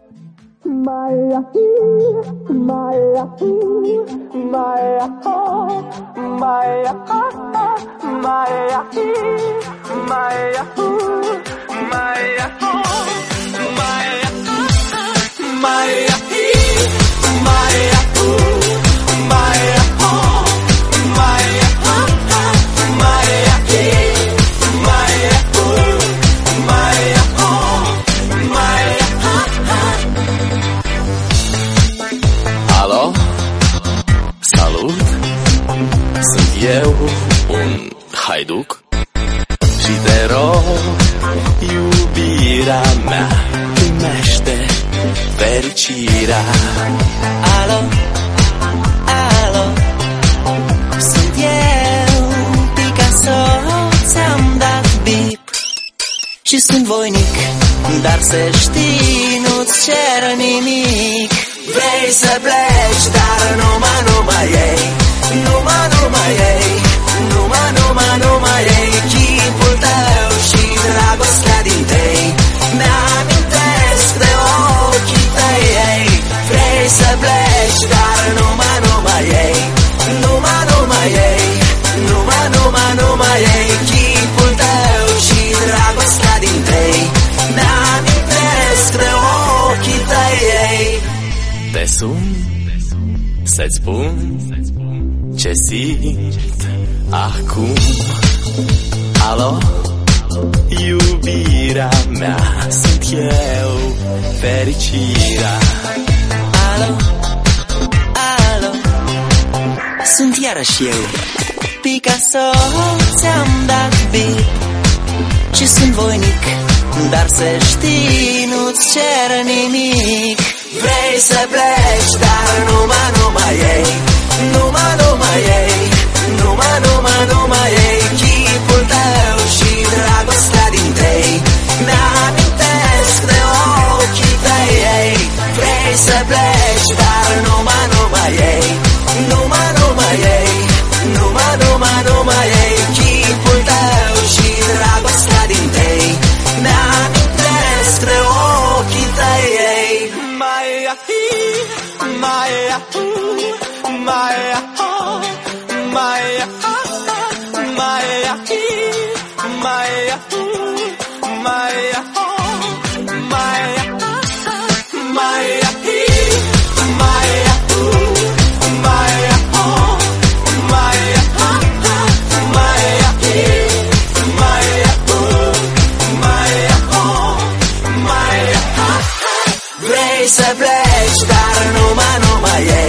Alo, salut, sunt eu, un haiduc și te rog, iubirea mea, primește fericirea. Alo, alo, sunt eu, Picasso, ți-am dat bip și sunt voinic, dar să știi, nu-ți cer nimic. Vrei să pleci, dar numai ei, numai ei, numai ei, chipul tău și dragostea din tei, mi-amintesc de ochii tăi, ei. Vrei să pleci, dar numai ei, numai ei, numai ei, chipul tău și dragostea din tei, mi-amintesc de ochii tăi, ei. Te sun să-ți spun ce simt acum. Alo, iubirea mea, sunt eu, fericirea. Alo, alo, sunt iarăși eu, Picasso, ți-am dat bip și sunt voinic, dar să știi, nu-ți cer nimic. Vrei să pleci, dar numai ei, numai ei, numai ei, chipul tău și dragostea din tei, mi-amintesc de ochii tăi, ei. Vrei să pleci, dar numai ei, numai ei, numai ei, chipul tău și dragostea din tei, mi-amintesc de ochii tăi, ei. Vrei să pleci, dar numai ei,